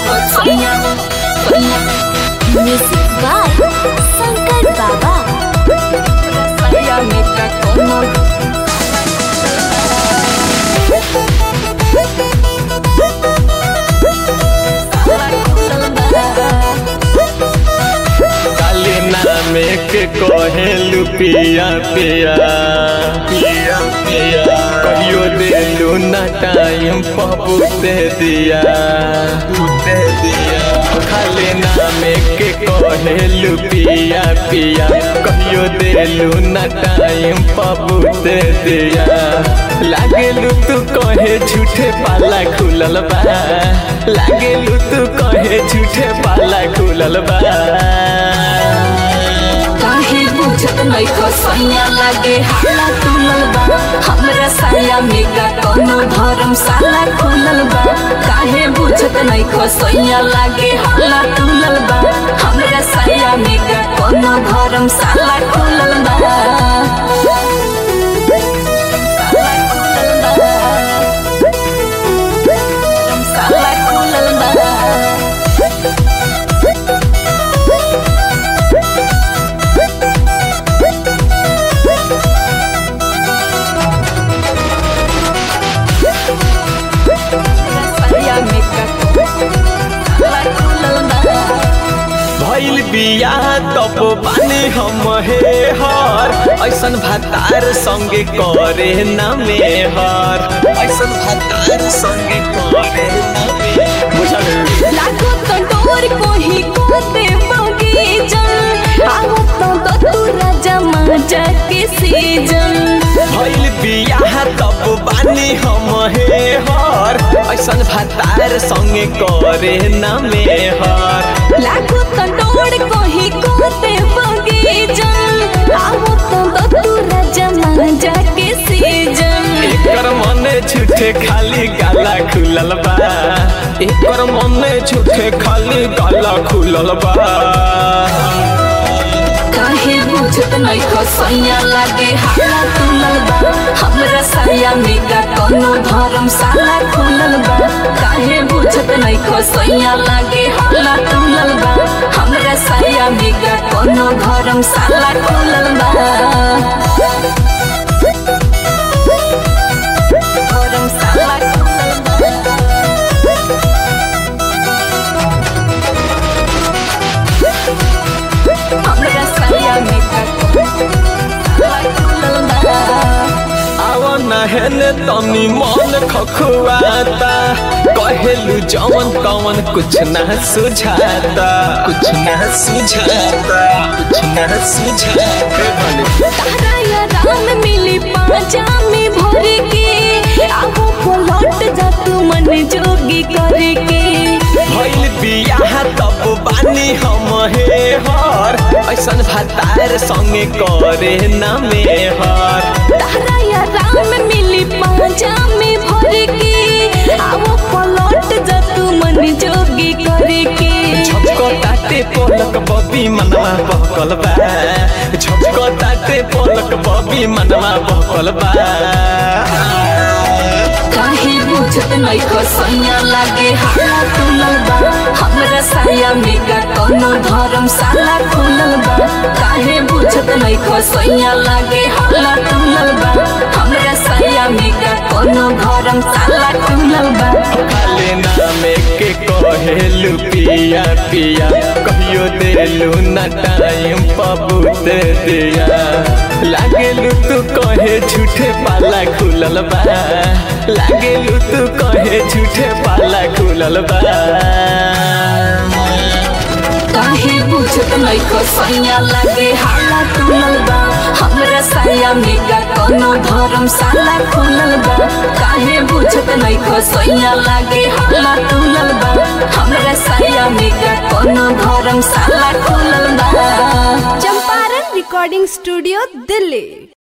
Music by Shankar Baba. काली नामे के कहेलू पिया पिया पिया पिया कहियो देलू ना टाइम पबू दे दिया खाली नामे के कहेलू पिया पिया कहियो देलू ना टाइम पबू दे दिया लागेलू तू कहे झूठे पाला खुलल बा लागेलू तू कहे झूठे पाला खुलल बा काहे बुझत नइखो सैया लागे हाला तुलल बा हमरा साया में का कोनो धर्मशाला खुलल बा काहे बुझत नइखो सैया लागे हाला तुलल बा हमरा साया में का कोनो धर्मशाला खुलल बा भइल बिया तब बानी हम हे हर ऐसन भातार संगे करे ना मेहर ऐसन भातार संगे करे ना मेहर लागो तो डोर कोही कोते बगीचन आओ तो तू राजा माजा के सीजन भइल बिया तब बानी हम हे हर ऐसन भातार संगे करे ना मेहर लागो तो डोर कोही कोते बगीचन आओ तो तू राजा माजा के सीजन एकर मने झूठे खाली गाला खुलल बा एकर मने झूठे खाली गाला खुलल बा काहे बुझत नइखो सैया लागे हाला तुलल बा हमरा साया में का कोनो धर्मशाला खुलल बा काहे बुझत नइखो सैया लागे हाला तुलल बा हमरा साया में का कोनो धर्मशाला खुलल बा धर्मशाला खुलल बा हमरा साया में का खुलल बा आवा नहने तनी मन खखुआता कहेलू जवन तवन कुछ ना सुझाता कुछ ना सुझाता कुछ ना सुझाता तारा या राम मिली पाजा में भर के आहो पलट जा तू मन जोगी करके भइल बिया तब बानी हम हे हर ऐसन भातार संगे करे ना मेहर तारा या राम मिली पाजा में भर के आहो पलट जा तू मन जोगी करके झपको ताते पलक बबी मनवा बहकल बा झपको ताते पलक बबी मनवा बहकल बा काहे बुझत नइखो सैया लागे हाला तुलल बा हमरा साया में का कोनो धर्मशाला खुलल बा काहे बुझत नइखो सैया लागे हाला तुलल बा हमरा साया में का कोनो धर्मशाला खुलल बा खाली नामे के कहेलू पिया पिया कहियो देलू ना टाइम पबूत दिया लागेलू तू कहे झूठे पाला खुलल बा लागेलू तू कहे झूठे पाला खुलल बा काहे बुझत नइखो सैया लागे हाला तुलल बा हमरा साया में का कोनो धर्मशाला खुलल बा काहे बुझत नइखो सैया लागे हाला तुलल बा हमरा साया में का कोनो धर्मशाला खुलल बा चंपारण रिकॉर्डिंग स्टूडियो दिल्ली।